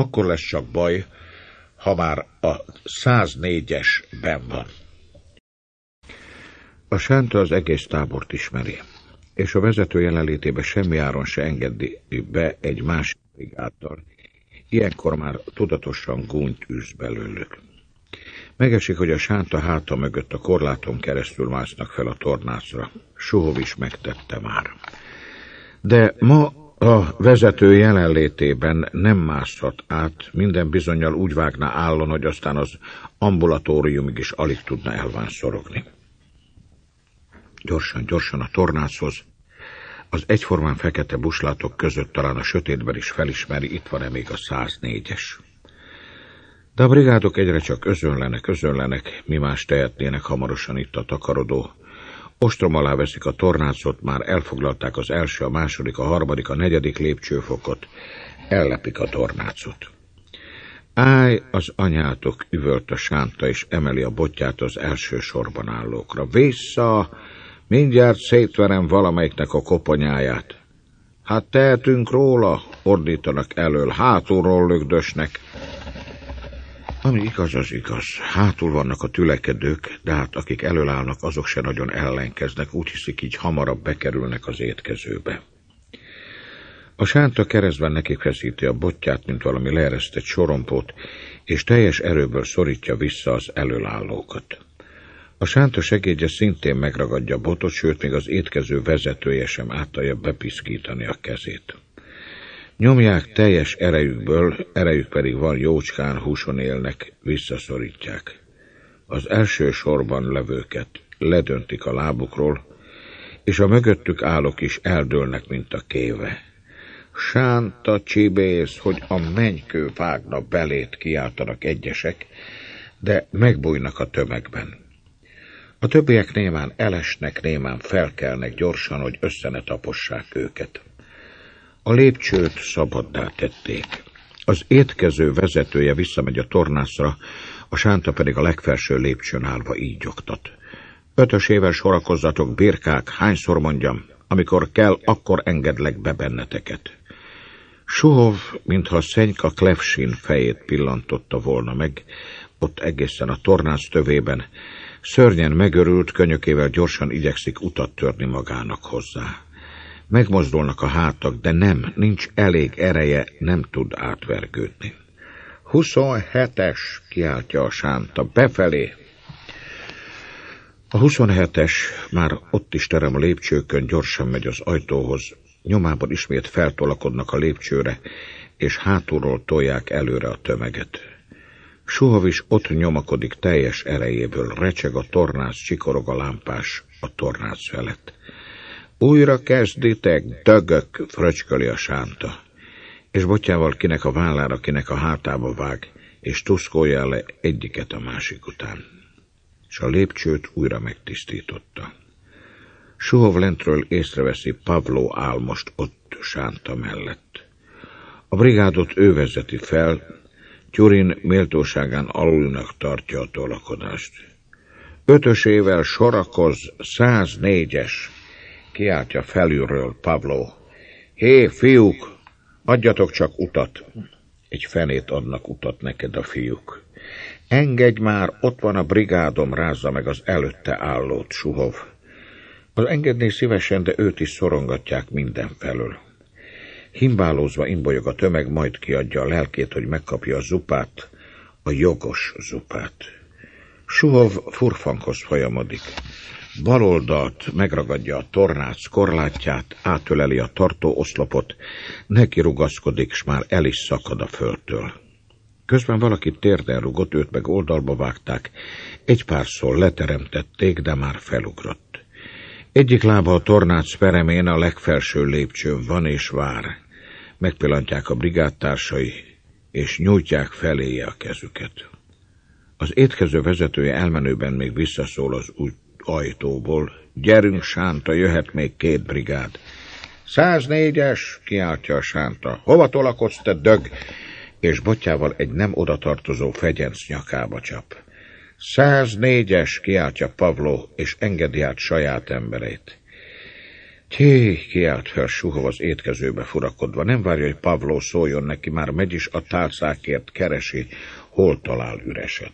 akkor lesz csak baj, ha már a 104-es benn van. A sánta az egész tábort ismeri, és a vezető jelenlétében semmi áron se engedi be egy másik brigádtal. Ilyenkor már tudatosan gúnyt űz belőlük. Megesik, hogy a sánta háta mögött a korláton keresztül másznak fel a tornácra. Suhov is megtette már. De ma a vezető jelenlétében nem mászhat át, minden bizonnyal úgy vágna állon, hogy aztán az ambulatóriumig is alig tudna elvánszorogni. Gyorsan a tornáchoz. Az egyformán fekete buslatok között talán a sötétben is felismeri, itt van-e még a 104-es. De a brigádok egyre csak özönlenek, mi más tehetnének hamarosan itt a takarodó. Ostrom alá veszik a tornácot, már elfoglalták az első, a második, a harmadik, a negyedik lépcsőfokot, ellepik a tornácot. Állj az anyátok, üvölt a sánta, és emeli a botját az első sorban állókra. Vissza! Mindjárt szétverem valamelyiknek a koponyáját. Hát tehetünk róla, ordítanak elől, hátulról lögdösnek. Ami igaz, az igaz. Hátul vannak a tülekedők, de hát akik elől állnak, azok se nagyon ellenkeznek, úgy hiszik, így hamarabb bekerülnek az étkezőbe. A sánta keresztben neki feszíti a botját, mint valami leeresztett sorompót, és teljes erőből szorítja vissza az elől állókat. A sánta segédje szintén megragadja a botot, sőt, még az étkező vezetője sem átalja bepiszkítani a kezét. Nyomják teljes erejükből, erejük pedig van jócskán, húson élnek, visszaszorítják. Az első sorban levőket ledöntik a lábukról, és a mögöttük állók is eldőlnek, mint a kéve. Sánta csibész, hogy a mennykő vágna belét, kiáltanak egyesek, de megbújnak a tömegben. A többiek némán elesnek, némán felkelnek gyorsan, hogy össze ne tapossák őket. A lépcsőt szabaddá tették. Az étkező vezetője visszamegy a tornászra, a sánta pedig a legfelső lépcsőn állva így oktat. Ötösével sorakozzatok, birkák, hányszor mondjam, amikor kell, akkor engedlek be benneteket. Suhov, mintha Szenyka Klevsin fejét pillantotta volna meg, ott egészen a tornász tövében, szörnyen megörült, könyökével gyorsan igyekszik utat törni magának hozzá. Megmozdulnak a hátak, de nincs elég ereje, nem tud átvergődni. 27-es, kiáltja a sánta, befelé. A 27-es már ott is terem a lépcsőkön, gyorsan megy az ajtóhoz. Nyomában ismét feltolakodnak a lépcsőre, és hátulról tolják előre a tömeget. Suhov is ott nyomakodik teljes erejéből, recseg a tornász, csikorog a lámpás a tornász felett. Újra kezditek, dögök, fröcsköli a sánta, és botjával kinek a vállára, kinek a hátába vág, és tuszkolja le egyiket a másik után. És a lépcsőt újra megtisztította. Suhov lentről észreveszi, Pavló áll most ott sánta mellett. A brigádot ő vezeti fel, Tyurin méltóságán alulnak tartja a tolakodást. Ötösével sorakoz, 104-es, kiáltja felülről Pavló. Hé, fiúk, adjatok csak utat. Egy fenét adnak utat neked a fiúk. Engedj már, ott van a brigádom, rázza meg az előtte állót, Suhov. Az engedné szívesen, de őt is szorongatják mindenfelől. Himbálózva imbolyog a tömeg, majd kiadja a lelkét, hogy megkapja a zupát, a jogos zupát. Suhov furfankhoz folyamodik. Baloldalt megragadja a tornác korlátját, átöleli a tartóoszlopot, neki rugaszkodik, s már el is szakad a földtől. Közben valaki térden rugott, őt meg oldalba vágták, egy párszor leteremtették, de már felugrott. Egyik lába a tornác peremén, a legfelső lépcsőn van és vár. Megpillantják a brigádtársai, és nyújtják feléje a kezüket. Az étkező vezetője elmenőben még visszaszól az ajtóból. Gyerünk, sánta, jöhet még 2 brigád. 104-es, kiáltja a sánta. Hova tolakodsz, te dög? És botjával egy nem odatartozó fegyenc nyakába csap. 104-es, kiáltja Pavló, és engedi át saját embereit. Kiált fel Suhov az étkezőbe furakodva. Nem várja, hogy Pavló szóljon neki, már megy is a tálcákért, keresi, hol talál üreset.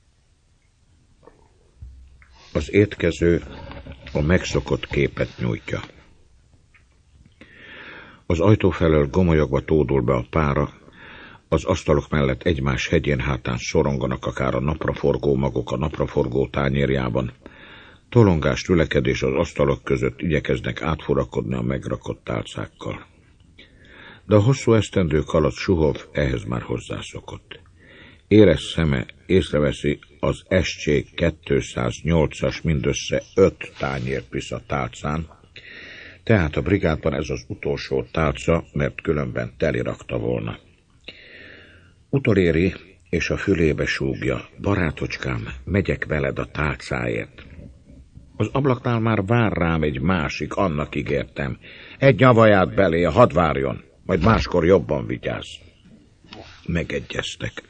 Az étkező a megszokott képet nyújtja. Az ajtó felől gomolyogva tódul be a pára, az asztalok mellett egymás hegyén hátán szoronganak akár a napraforgó magok a napraforgó tányérjában. Tolongás, tülekedés az asztalok között igyekeznek átfurakodni a megrakott tálcákkal. De a hosszú esztendők alatt Suhov ehhez már hozzászokott. Éles szeme észreveszi az SC 208-as mindössze 5 tányért visz a tálcán, tehát a brigádban ez az utolsó tálca, mert különben telirakta volna. Utoléri és a fülébe súgja: barátocskám, megyek veled a tálcáért. Az ablaknál már vár rám egy másik, annak ígértem. Egy nyavaját belé, hadd várjon, majd máskor jobban vigyázz. Megegyeztek.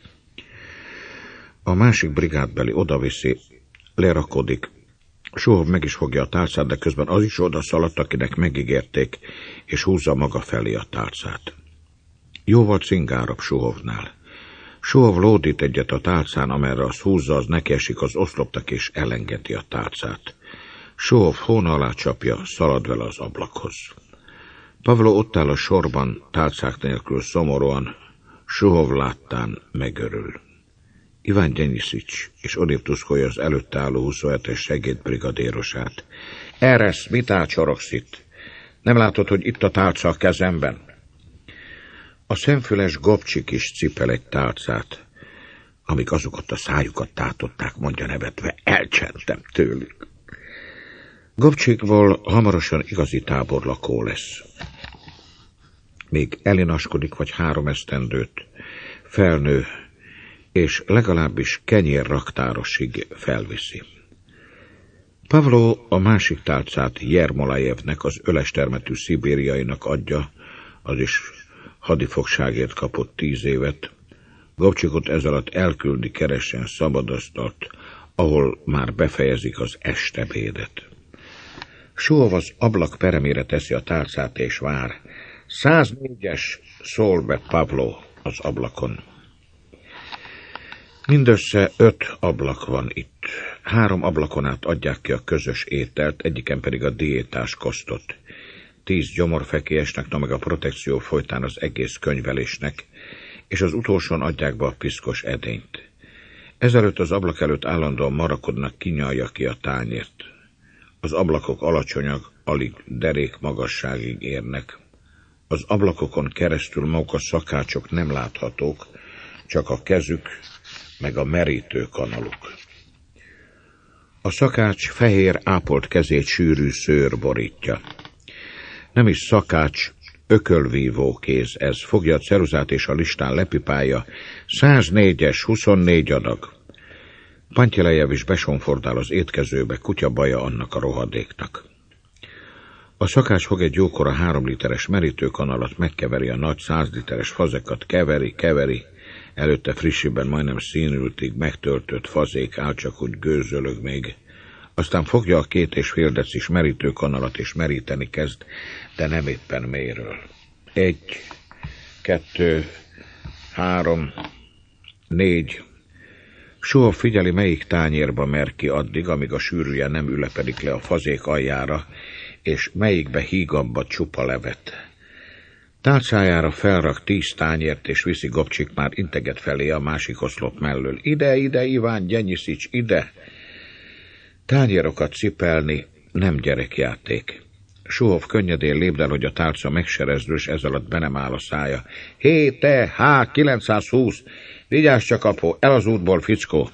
A másik brigádbeli odaviszi, lerakodik. Suhov meg is fogja a tálcát, de közben az is odaszaladt, akinek megígérték, és húzza maga felé a tálcát. Jóval cingárabb Suhovnál. Suhov lódít egyet a tálcán, amerre az húzza, az nekiesik az oszlopnak, és elengedi a tálcát. Suhov hóna alá csapja, szalad vele az ablakhoz. Pavló ott áll a sorban, tálcák nélkül szomorúan, Suhov láttán megörül. Iván Gyenyiszics, és odébb tuszkolja az előtte álló 27-es segédbrigadérosát. Eresz, mit ácsorogsz itt? Nem látod, hogy itt a tálca a kezemben? A szemfüles Gobcsik is cipel egy tálcát. Amíg azok ott a szájukat tátották, mondja nevetve, elcsentem tőlük. Gobcsikból hamarosan igazi táborlakó lesz. Még elinaskodik vagy 3 esztendőt, felnő, és legalábbis kenyérraktárosig felviszi. Pavló a másik tálcát Jermolajevnek, az ölestermetű szibériainak adja, az is hadifogságért kapott 10 évet. Gobcsikot ez alatt elküldi, keressen szabadasztalt, ahol már befejezik az estebédet. Suhov az ablak peremére teszi a tálcát és vár. 104-es, szól be Pavló az ablakon. Mindössze 5 ablak van itt. 3 ablakon át adják ki a közös ételt, egyiken pedig a diétás kosztot. 10 gyomorfekélyesnek, na meg a protekció folytán az egész könyvelésnek, és az utolsón adják be a piszkos edényt. Ezelőtt az ablak előtt állandóan marakodnak, kinyalja ki a tányért. Az ablakok alacsonyak, alig derék magasságig érnek. Az ablakokon keresztül maguk a szakácsok nem láthatók, csak a kezük, meg a merítőkanaluk. A szakács fehér ápolt kezét sűrű szőr borítja. Nem is szakács, ökölvívó kéz ez. Fogja a ceruzát és a listán lepipálja. 104-es, 24 adag. Pantyelejev is besonfordál az étkezőbe, kutya baja annak a rohadéknak. A szakács fog egy jókora 3 literes merítőkanalat, megkeveri a nagy 100 literes fazekat, keveri, előtte frissiben majdnem színültig megtöltött fazék áll, csak úgy gőzölög még. Aztán fogja a 2,5 decis merítőkanalat és meríteni kezd, de nem éppen mélyről. 1, 2, 3, 4. Suhov figyeli, melyik tányérba mer ki addig, amíg a sűrűje nem ülepedik le a fazék aljára, és melyikbe hígabba csupa levet. Tálcájára felrak 10 tányért, és viszi. Gobcsik már integet felé a másik oszlop mellől. Ide, Iván Gyenyiszics, ide! Tányérokat cipelni nem gyerekjáték. Suhov könnyedén lépdel, hogy a tálca megserezdül, és ez alatt be nem áll a szája. Hé, te, 920! Vigyázz csak, apó, el az útból, fickó!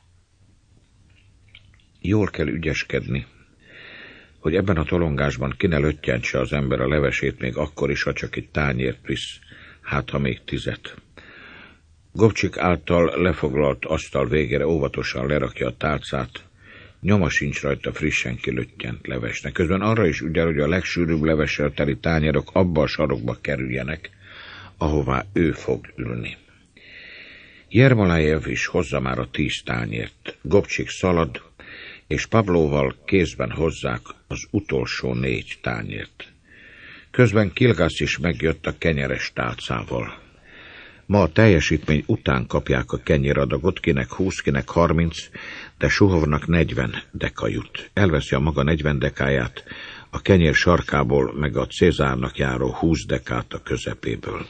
Jól kell ügyeskedni, hogy ebben a tolongásban ki ne löttyentse az ember a levesét, még akkor is, ha csak egy tányért visz, hát ha még 10. Gobcsik által lefoglalt asztal végére óvatosan lerakja a tálcát, nyoma sincs rajta frissen kilöttyent levesnek. Közben arra is ügyel, hogy a legsűrűbb levessel teli tányérok abba a sarokba kerüljenek, ahová ő fog ülni. Jermolajev is hozza már a 10 tányért. Gobcsik szalad, és Pavlóval kézben hozzák az utolsó 4 tányért. Közben Kilgász is megjött a kenyeres tálcával. Ma a teljesítmény után kapják a kenyéradagot, kinek 20, kinek 30, de Suhovnak 40 deka jut. Elveszi a maga 40 dekáját, a kenyér sarkából meg a Cézárnak járó 20 dekát a közepéből.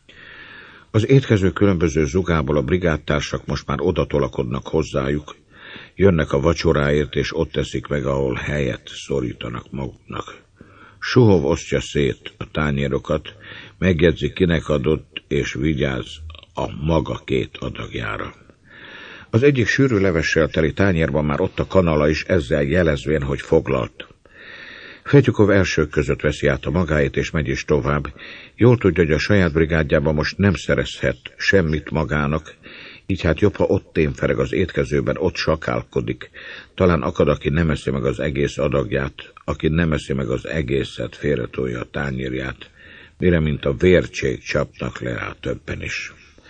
Az étkező különböző zugából a brigádtársak most már odatolakodnak hozzájuk, jönnek a vacsoráért, és ott teszik meg, ahol helyet szorítanak maguknak. Suhov osztja szét a tányérokat, megjegyzi, kinek adott, és vigyáz a maga 2 adagjára. Az egyik sűrű levessel teli tányérban már ott a kanala is, ezzel jelezvén, hogy foglalt. Fetyukov elsők között veszi át a magáét, és megy is tovább. Jól tudja, hogy a saját brigádjában most nem szerezhet semmit magának, így hát jobb, ha ott témfereg az étkezőben, ott sakálkodik. Talán akad, aki nem eszi meg az egész adagját, aki nem eszi meg az egészet, félretolja a tányérját, mire mint a vértség csapnak le rá többen is.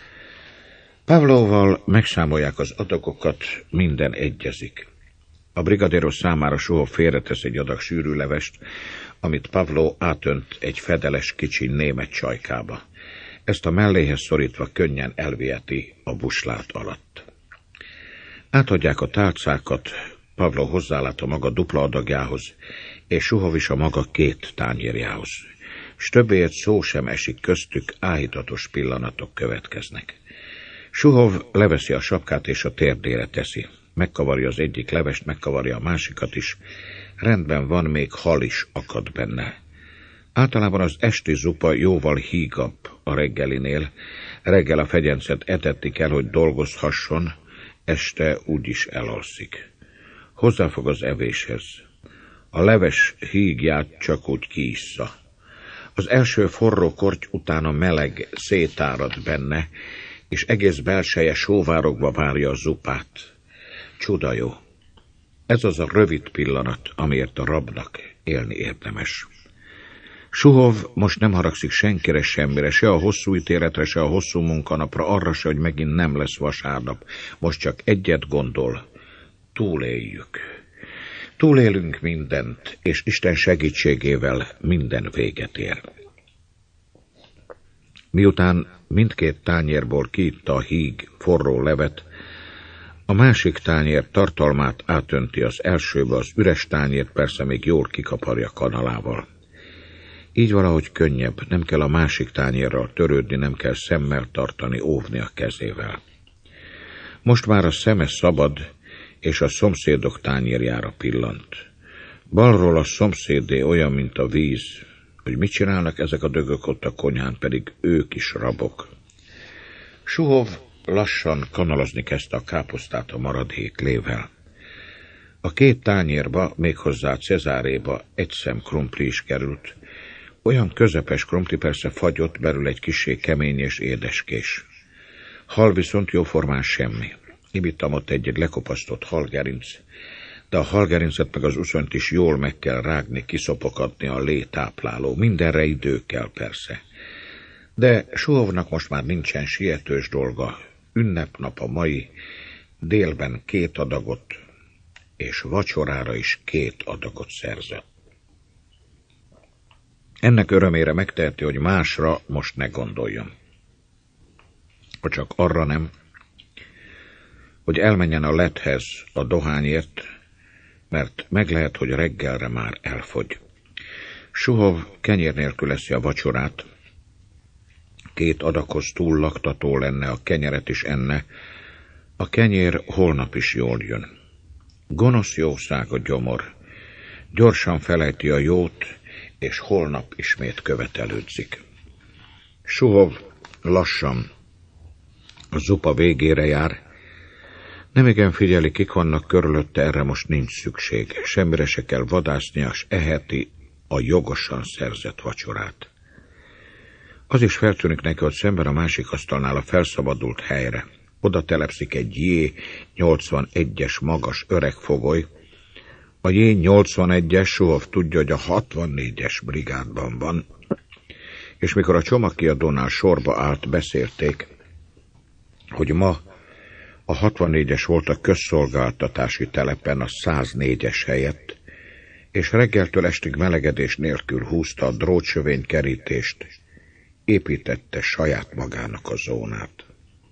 Pavlóval megszámolják az adagokat, minden egyezik. A brigadéros számára Suhov félretesz egy adag sűrű levest, amit Pavló átönt egy fedeles kicsi német csajkába. Ezt a melléhez szorítva könnyen elviheti a buslát alatt. Átadják a tálcákat, Pavló hozzálát a maga dupla adagjához, és Suhov is a maga 2 tányérjához. S többéért szó sem esik köztük, áhítatos pillanatok következnek. Suhov leveszi a sapkát és a térdére teszi. Megkavarja az egyik levest, megkavarja a másikat is. Rendben van, még hal is akad benne. Általában az esti zupa jóval hígabb a reggelinél. Reggel a fegyencet etetni kell, hogy dolgozhasson, este úgyis elalszik. Hozzáfog az evéshez. A leves hígját csak úgy kiissza. Az első forró korty után a meleg szétárad benne, és egész belseje sóvárogva várja a zupát. Csuda jó. Ez az a rövid pillanat, amiért a rabnak élni érdemes. Suhov most nem haragszik senkire, semmire, se a hosszú ítéletre, se a hosszú munkanapra, arra se, hogy megint nem lesz vasárnap. Most csak egyet gondol. Túléljük. Túlélünk mindent, és Isten segítségével minden véget ér. Miután mindkét tányérból kiitta a híg forró levet, a másik tányér tartalmát átönti az elsőbe, az üres tányért persze még jól kikaparja kanalával. Így valahogy könnyebb, nem kell a másik tányérral törődni, nem kell szemmel tartani, óvni a kezével. Most már a szeme szabad, és a szomszédok tányérjára pillant. Balról a szomszédé olyan, mint a víz, hogy mit csinálnak ezek a dögök ott a konyhán, pedig ők is rabok. Suhov lassan kanalazni kezdte a káposztát a maradék lével. A 2 tányérba, méghozzá Cezáréba 1 szem krumpli is került. Olyan közepes krumpli, persze fagyott, belül egy kissé kemény és édeskés. Hal viszont jóformán semmi. Ibittam ott egy lekopasztott halgerinc, de a halgerincet meg az uszonyt is jól meg kell rágni, kiszopokatni a létápláló. Mindenre idő kell persze. De Suhovnak most már nincsen sietős dolga. Ünnepnap a mai, délben 2 adagot, és vacsorára is 2 adagot szerzett. Ennek örömére megteheti, hogy másra most ne gondoljon. Ha csak arra nem, hogy elmenjen a lethez a dohányért, mert meg lehet, hogy reggelre már elfogy. Suhov kenyér nélkül eszi a vacsorát, 2 adaghoz túl laktató lenne, a kenyeret is enne, a kenyér holnap is jól jön. Gonosz jószág a gyomor, gyorsan felejti a jót, és holnap ismét követelődzik. Suhov lassan a zupa végére jár, nemigen figyeli, kik vannak körülötte, erre most nincs szükség. Semmire se kell vadásznia, s eheti a jogosan szerzett vacsorát. Az is feltűnik neki, hogy szemben a másik asztalnál a felszabadult helyre. Oda telepszik egy J81-es magas öreg fogoly. A J81-es Suhov tudja, hogy a 64-es brigádban van, és mikor a csomagkiadónál sorba állt, beszélték, hogy ma A 64-es volt a közszolgáltatási telepen a 104-es helyett, és reggeltől estig melegedés nélkül húzta a drótsövény kerítést, építette saját magának a zónát.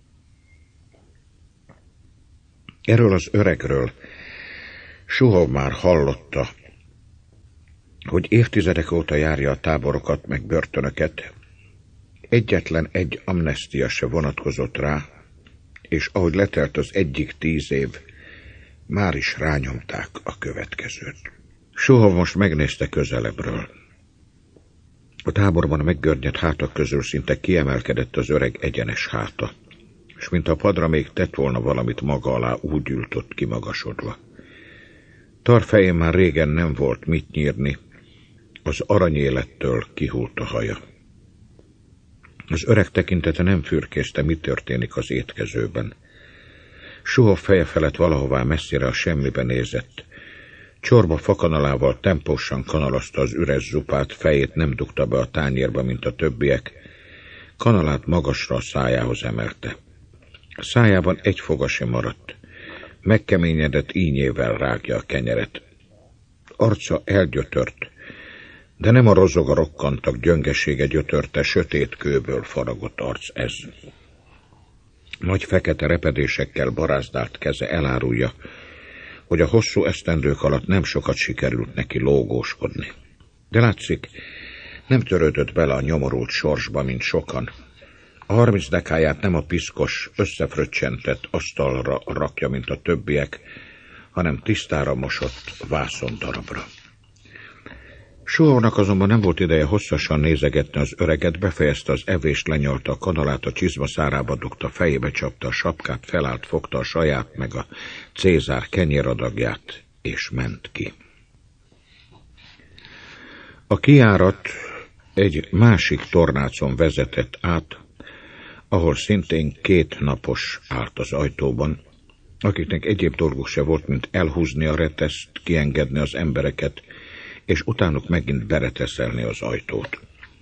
Erről az öregről Suhov már hallotta, hogy évtizedek óta járja a táborokat meg börtönöket, egyetlen egy amnestia se vonatkozott rá, és ahogy letelt az egyik 10 év, már is rányomták a következőt. Suhov most megnézte közelebbről. A táborban meggörnyedt hátak közül szinte kiemelkedett az öreg egyenes háta, és mint a padra még tett volna valamit maga alá, úgy ült ott kimagasodva. Tarfején már régen nem volt mit nyírni, az aranyélettől kihult a haja. Az öreg tekintete nem fürkészte, mi történik az étkezőben. Suhov feje felett valahová messzire a semmibe nézett. Csorba fakanalával tempósan kanalazta az üres zupát, fejét nem dugta be a tányérba, mint a többiek. Kanalát magasra a szájához emelte. A szájában egy foga sem maradt. Megkeményedett ínyével rágja a kenyeret. Arca elgyötört, de nem a rozoga rokkantak gyöngesége gyötörte, sötét kőből faragott arc ez. Nagy fekete repedésekkel barázdált keze elárulja, hogy a hosszú esztendők alatt nem sokat sikerült neki lógóskodni. De látszik, nem törődött bele a nyomorult sorsba, mint sokan. A 30 dekáját nem a piszkos, összefröccsentett asztalra rakja, mint a többiek, hanem tisztára mosott vászondarabra. Suhovnak azonban nem volt ideje hosszasan nézegetni az öreget, befejezte az evést, lenyalta a kanalát, a csizma szárába dugta, fejébe csapta a sapkát, felállt, fogta a saját meg a Cézár kenyéradagját, és ment ki. A kijárat egy másik tornácon vezetett át, ahol szintén 2 napos állt az ajtóban, akiknek egyéb dolguk se volt, mint elhúzni a reteszt, kiengedni az embereket, és utánuk megint bereteszelni az ajtót.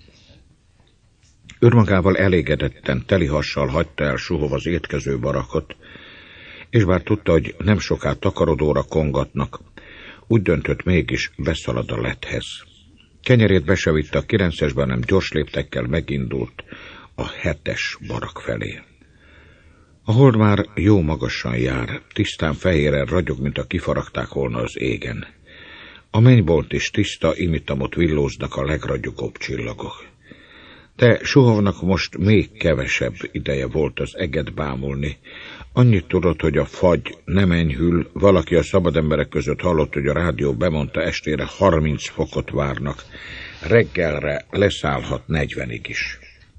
Önmagával elégedetten, teli hassal hagyta el Suhov az étkező barakot, és bár tudta, hogy nem soká takarodóra kongatnak, úgy döntött, mégis beszalad a lethez. Kenyerét be se vitte a 9-esben, hanem gyors léptekkel megindult a 7-es barak felé. A hold már jó magasan jár, tisztán fehéren ragyog, mint a kifaragták volna az égen. A mennybolt is tiszta, imitamot villóznak a legragyogóbb csillagok. De Suhovnak most még kevesebb ideje volt az eget bámulni. Annyit tudott, hogy a fagy nem enyhül, valaki a szabad emberek között hallott, hogy a rádió bemondta, estére 30 fokot várnak, reggelre leszállhat 40-ig is.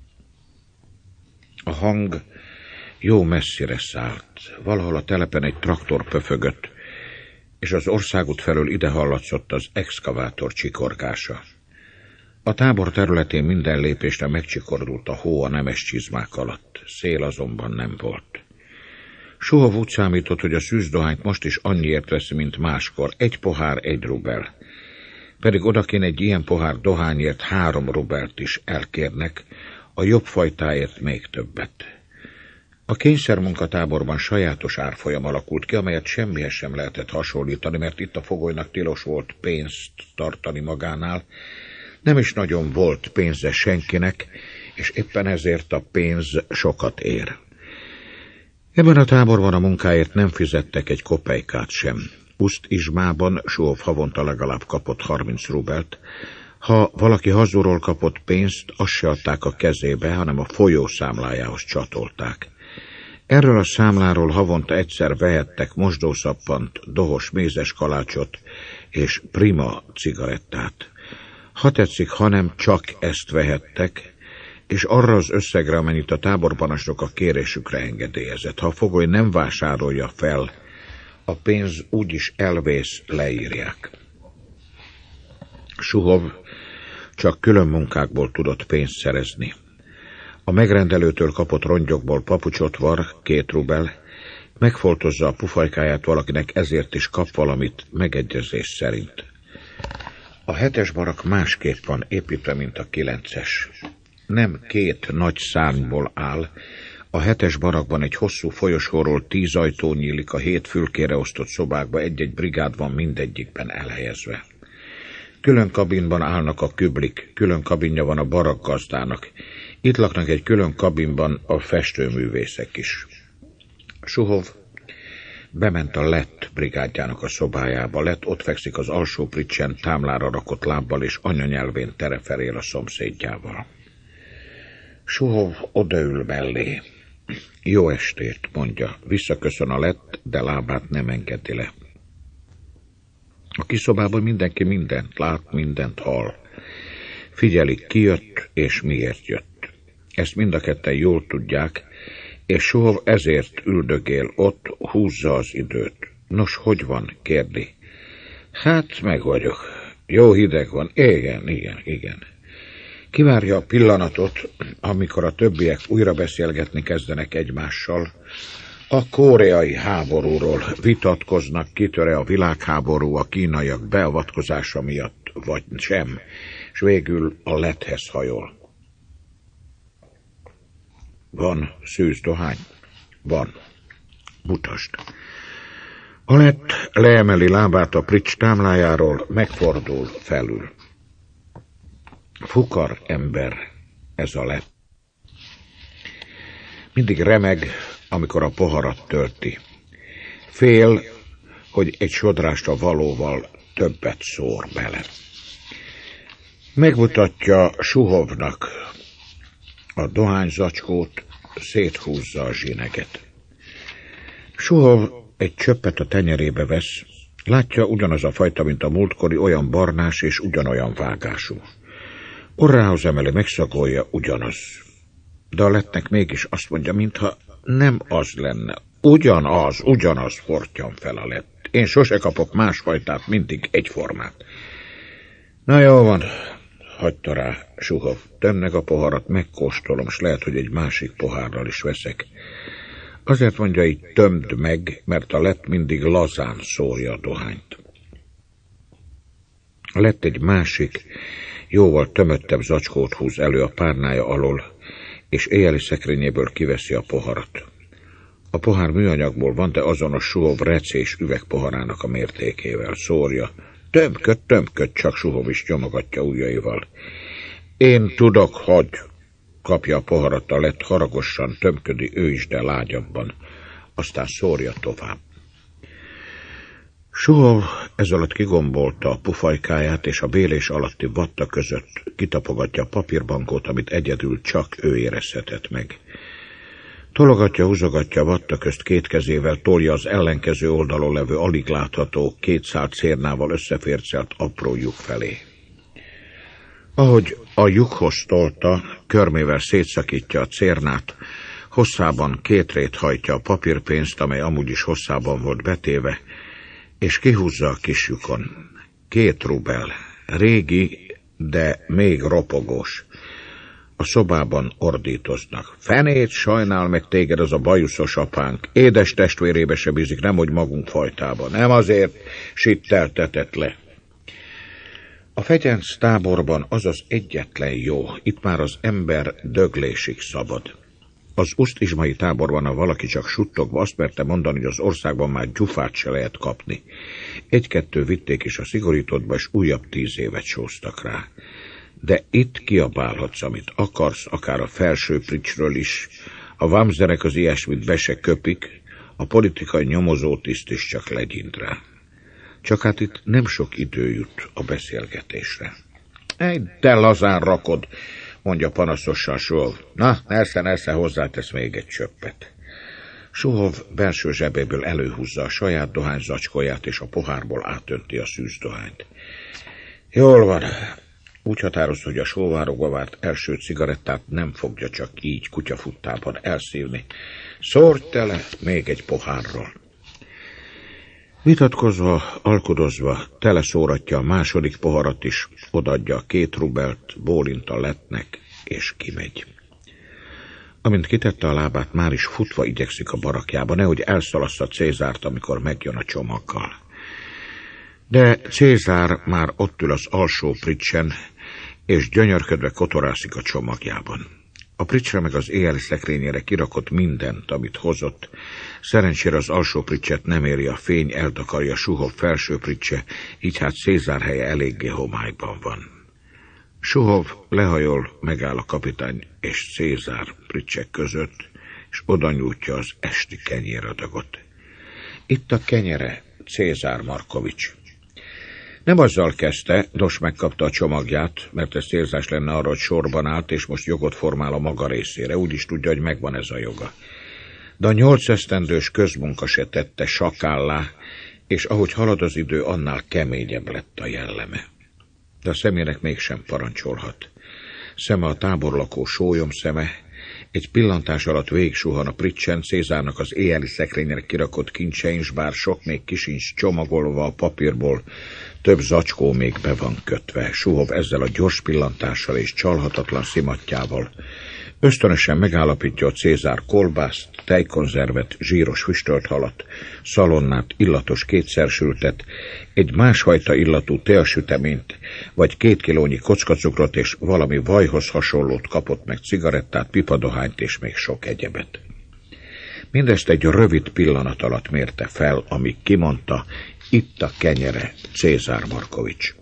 A hang jó messzire szállt, valahol a telepen egy traktor pöfögött, és az országút felől ide hallatszott az exkavátor csikorgása. A tábor területén minden lépésre megcsikordult a hó a nemes csizmák alatt, szél azonban nem volt. Suhov úgy számított, hogy a szűzdohányt most is annyiért veszi, mint máskor, 1 pohár 1 rubel. Pedig odakén egy ilyen pohár dohányért 3 rubelt is elkérnek, a jobb fajtáért még többet. A kényszermunkatáborban sajátos árfolyam alakult ki, amelyet semmihez sem lehetett hasonlítani, mert itt a fogolynak tilos volt pénzt tartani magánál, nem is nagyon volt pénze senkinek, és éppen ezért a pénz sokat ér. Ebben a táborban a munkáért nem fizettek egy kopejkát sem. Uszt-Izsmában Suhov havonta legalább kapott 30 rubelt. Ha valaki hazulról kapott pénzt, azt se adták a kezébe, hanem a folyószámlájához csatolták. Erről a számláról havonta egyszer vehettek mosdószappant, dohos mézes kalácsot és prima cigarettát. Ha tetszik, hanem csak ezt vehettek, és arra az összegre, amennyit a táborparancsnok a kérésükre engedélyezett. Ha a fogoly nem vásárolja fel, a pénz úgyis elvész, leírják. Suhov csak külön munkákból tudott pénzt szerezni. A megrendelőtől kapott rongyokból papucsot var, 2 rubel, megfoltozza a pufajkáját valakinek, ezért is kap valamit megegyezés szerint. A 7-es barak másképp van építve, mint a 9-es. Nem 2 nagy szárnyból áll, A 7-es barakban egy hosszú folyosóról 10 ajtó nyílik, a 7 fülkére osztott szobákba egy-egy brigád van mindegyikben elhelyezve. Külön kabinban állnak a küblik, külön kabinja van a barakgazdának. Itt laknak egy külön kabinban a festőművészek is. Suhov bement a lett brigádjának a szobájába. Lett ott fekszik az alsó pricsen támlára rakott lábbal, és anyanyelvén tereferél a szomszédjával. Suhov odaül mellé. Jó estét, mondja. Visszaköszön a lett, de lábát nem engedi le. A kiszobában mindenki mindent lát, mindent hall. Figyelik, ki jött és miért jött. Ezt mind a ketten jól tudják, és Suhov ezért üldögél ott, húzza az időt. Nos, hogy van? Kérdi. Hát, meg vagyok. Jó hideg van. Igen. Kivárja a pillanatot, amikor a többiek újra beszélgetni kezdenek egymással. A koreai háborúról vitatkoznak, kitör-e a világháború a kínaiak beavatkozása miatt, vagy sem, és végül a letthez hajol. Van szűz dohány? Van. Mutasd. A lett leemeli lábát a prics támlájáról, megfordul felül. Fukar ember ez a lett. Mindig remeg, amikor a poharat tölti. Fél, hogy egy sodrást a valóval többet szór bele. Megmutatja Suhovnak a dohányzacskót, széthúzza a zsineget. Suhov egy csöppet a tenyerébe vesz, látja ugyanaz a fajta, mint a múltkori, olyan barnás és ugyanolyan vágású. Orrához emeli, megszagolja, ugyanaz. De a lettnek mégis azt mondja, mintha nem az lenne. Ugyanaz fortyan fel a lett. Én sose kapok másfajtát, mindig egyformát. Na jó van, hagyta rá Suhov. Tömnek a poharat, megkóstolom, s lehet, hogy egy másik pohárral is veszek. Azért mondja így, tömd meg, mert a lett mindig lazán szórja a dohányt. A lett egy másik, jóval tömöttebb zacskót húz elő a párnája alól, és éjjeli szekrényéből kiveszi a poharat. A pohár műanyagból van, de azonos Suhov recés üvegpoharának a mértékével szórja. Tömköd, csak Suhov is nyomogatja ujjaival. Én tudok, hogy... Kapja a poharat a lett, haragosan tömködi ő is, de lágyabban. Aztán szórja tovább. Suhov ez alatt kigombolta a pufajkáját, és a bélés alatti vatta között kitapogatja a papírbankót, amit egyedül csak ő érezhetett meg. Tologatja, húzogatja a vatta közt két kezével, tolja az ellenkező oldalon levő alig látható, 2 szál cérnával összefércelt apró lyuk felé. Ahogy a lyukhoz tolta, körmével szétszakítja a cérnát, hosszában 2 rét hajtja a papírpénzt, amely amúgy is hosszában volt betéve, és kihúzza a kis lyukon. 2 rubel, régi, de még ropogós. A szobában ordítoznak. Fenét sajnál meg téged az a bajuszos apánk. Édes testvérébe se bízik, nemhogy magunk fajtában. Nem azért sitteltetett le. A fegyenc táborban az az egyetlen jó, itt már az ember döglésig szabad. Az usztizsmai táborban, ha valaki csak suttogva azt merte mondani, hogy az országban már gyufát se lehet kapni. 1-2 vitték is a szigorítottba, és újabb 10 évet sóztak rá. De itt kiabálhatsz, amit akarsz, akár a felső pricsről is. A vámzerek az ilyesmit be se köpik, a politikai nyomozótiszt is csak legyint rá. Csak hát itt nem sok idő jut a beszélgetésre. De lazán rakod, mondja panaszosan Suhov. Na, nesze, hozzátesz még egy csöppet. Suhov belső zsebéből előhúzza a saját dohányzacskóját, és a pohárból átönti a szűzdohányt. Jól van. Úgy határozta, hogy a sóvárogva várt első cigarettát nem fogja csak így kutyafuttában elszívni. Szórj tele még egy pohárról. Vitatkozva, alkudozva, teleszóratja a második poharat is, odaadja a 2 rubelt, bólint a lettnek, és kimegy. Amint kitette a lábát, már is futva igyekszik a barakjába, nehogy elszalassza Cézárt, amikor megjön a csomaggal. De Cézár már ott ül az alsó pricsen, és gyönyörködve kotorászik a csomagjában. A pricsre meg az éjjeli szekrényére kirakott mindent, amit hozott. Szerencsére az alsó pricset nem éri a fény, eltakarja Suhov felső pricse, így hát Cézár helye eléggé homályban van. Suhov lehajol, megáll a kapitány és Cézár pricsek között, és oda nyújtja az esti kenyéradagot. Itt a kenyere, Cézár Markovics. Nem azzal kezdte, Dos megkapta a csomagját, mert ez célzás lenne arra, hogy sorban állt, és most jogot formál a maga részére. Úgy is tudja, hogy megvan ez a joga. De a 8 esztendős közmunka se tette sakállá, és ahogy halad az idő, annál keményebb lett a jelleme. De a személynek mégsem parancsolhat. Szeme a táborlakó sólyom szeme, egy pillantás alatt végigsuhan a pricsen, Cézárnak az éjjeli szekrényre kirakott kincse, és bár sok még kisincs csomagolva a papírból, több zacskó még be van kötve. Suhov ezzel a gyors pillantással és csalhatatlan szimattyával ösztönösen megállapítja a Cézár kolbászt, tejkonzervet, zsíros füstölt halat, szalonnát, illatos kétszersültet, egy másfajta illatú teasüteményt, vagy 2 kilónyi kockacukrot és valami vajhoz hasonlót kapott meg, cigarettát, pipadohányt és még sok egyebet. Mindezt egy rövid pillanat alatt mérte fel, amíg kimondta, itt a kenyere, Cézár Markovics.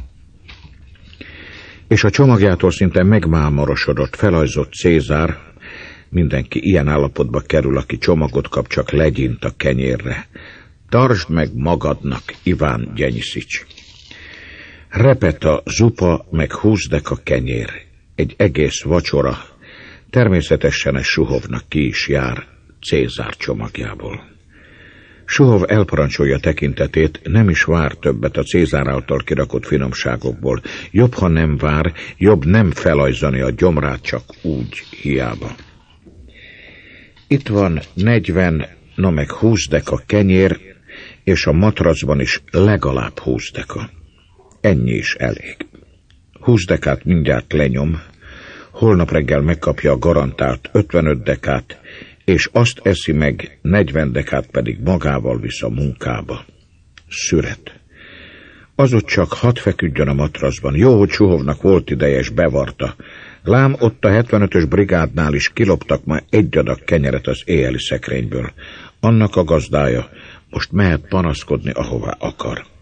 És a csomagjától szinte megmámorosodott, felajzott Cézár, mindenki ilyen állapotba kerül, aki csomagot kap, csak legyint a kenyérre. Tartsd meg magadnak, Iván Gyenyiszics. Repeta, zupa, meg 20 deka kenyér, egy egész vacsora, természetesen ez Suhovnak ki is jár Cézár csomagjából. Suhov elparancsolja tekintetét, nem is vár többet a Cézár által kirakott finomságokból. Jobb, ha nem vár, jobb nem felajzani a gyomrát csak úgy, hiába. Itt van 40, no meg 20 deka kenyér, és a matracban is legalább 20 deka. Ennyi is elég. 20 dekát mindjárt lenyom, holnap reggel megkapja a garantált 55 dekát, és azt eszi meg, 40 dekát pedig magával visz a munkába. Szüret. Az ott csak hadd feküdjön a matracban. Jó, hogy Suhovnak volt ideje, és bevarta. Lám ott a 75-ös brigádnál is kiloptak ma egy adag kenyeret az éjjeli szekrényből. Annak a gazdája most mehet panaszkodni, ahová akar.